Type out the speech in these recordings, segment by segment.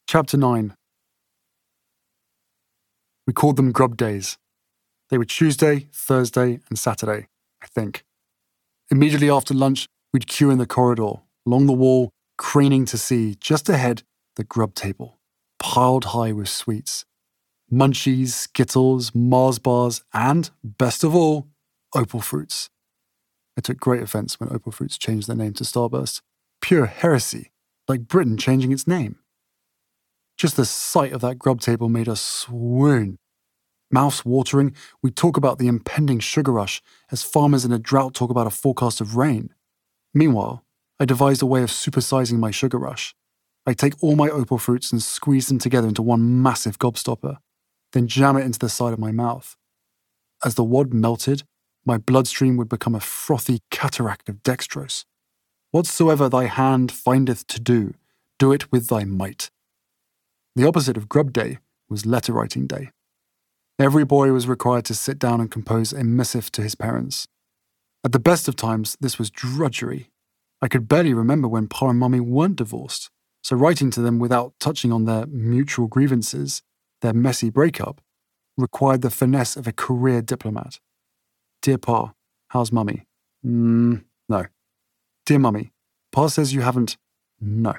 Chapter 9. We called them grub days. They were Tuesday, Thursday, and Saturday, I think. Immediately after lunch, we'd queue in the corridor, along the wall, craning to see, just ahead, the grub table, piled high with sweets. Munchies, Skittles, Mars bars, and, best of all, Opal Fruits. I took great offence when Opal Fruits changed their name to Starburst. Pure heresy, like Britain changing its name. Just the sight of that grub table made us swoon. Mouths watering, we talk about the impending sugar rush as farmers in a drought talk about a forecast of rain. Meanwhile, I devised a way of supersizing my sugar rush. I take all my Opal Fruits and squeeze them together into one massive gobstopper, then jam it into the side of my mouth. As the wad melted, my bloodstream would become a frothy cataract of dextrose. Whatsoever thy hand findeth to do, do it with thy might. The opposite of grub day was letter writing day. Every boy was required to sit down and compose a missive to his parents. At the best of times, this was drudgery. I could barely remember when Pa and Mummy weren't divorced, so writing to them without touching on their mutual grievances, their messy breakup, required the finesse of a career diplomat. Dear Pa, how's Mummy? No. Dear Mummy, Pa says you haven't. No.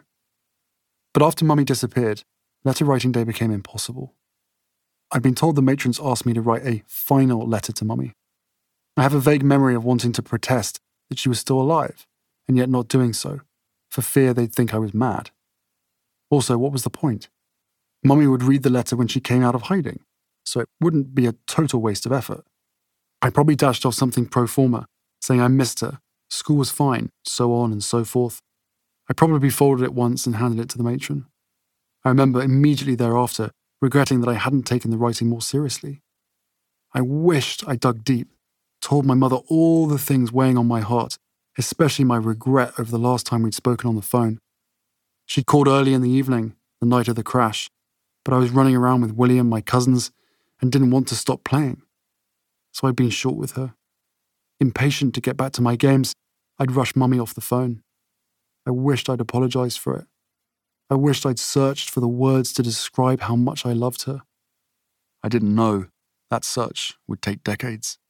But after Mummy disappeared, letter writing day became impossible. I'd been told the matrons asked me to write a final letter to Mummy. I have a vague memory of wanting to protest that she was still alive, and yet not doing so, for fear they'd think I was mad. Also, what was the point? Mummy would read the letter when she came out of hiding, so it wouldn't be a total waste of effort. I probably dashed off something pro forma, saying I missed her, school was fine, so on and so forth. I probably folded it once and handed it to the matron. I remember immediately thereafter regretting that I hadn't taken the writing more seriously. I wished I dug deep, told my mother all the things weighing on my heart, especially my regret over the last time we'd spoken on the phone. She'd called early in the evening, the night of the crash, but I was running around with William, my cousins, and didn't want to stop playing. So I'd been short with her. Impatient to get back to my games, I'd rushed Mummy off the phone. I wished I'd apologised for it. I wished I'd searched for the words to describe how much I loved her. I didn't know that search would take decades.